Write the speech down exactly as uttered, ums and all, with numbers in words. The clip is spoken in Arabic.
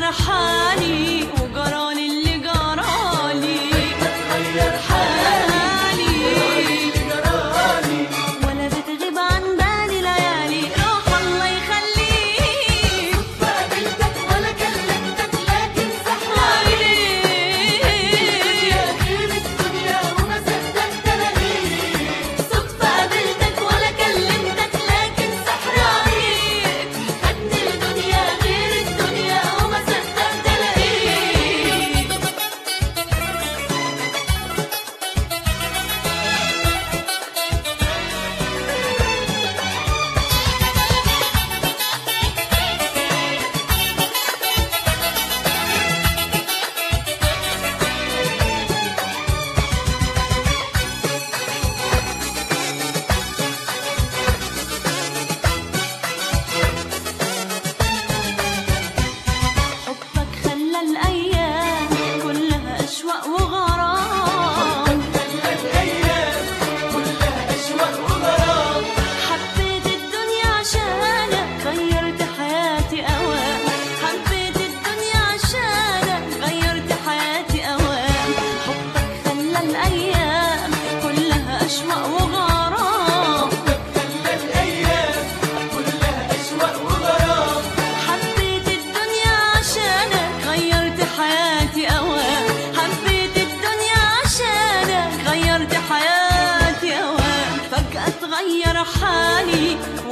اتغير حالي وجرالي اللي جرالي، اتغير حالي جرالي، ولا بتغيب عن بالي ليالي، روح الله يخليك. صدفة قابلتك ولا كلمتك لكن سحر عليك غير الدنيا وما صدقت الاقيك. صدفة قابلتك ولا كلمتك لكن سحر عليك، خدني الدنيا غير الدنيا وما صدقت الاقيك. حبك خلى الأيام كلها أشواق وغرام، خلى الايام كلها اشواق وغرام، حبيت الدنيا عشانك غيرت حياتي أوام، حبيت الدنيا عشانك غيرت حياتي أوام. حبك خلى الأيام كلها أشواق وغرام، خلى الايام كلها اشواق وغرام، حبيت الدنيا عشانك غيرت حياتي أوام، حبيت الدنيا عشانك غيرت حياتي أوام. فجأة اتغير حالي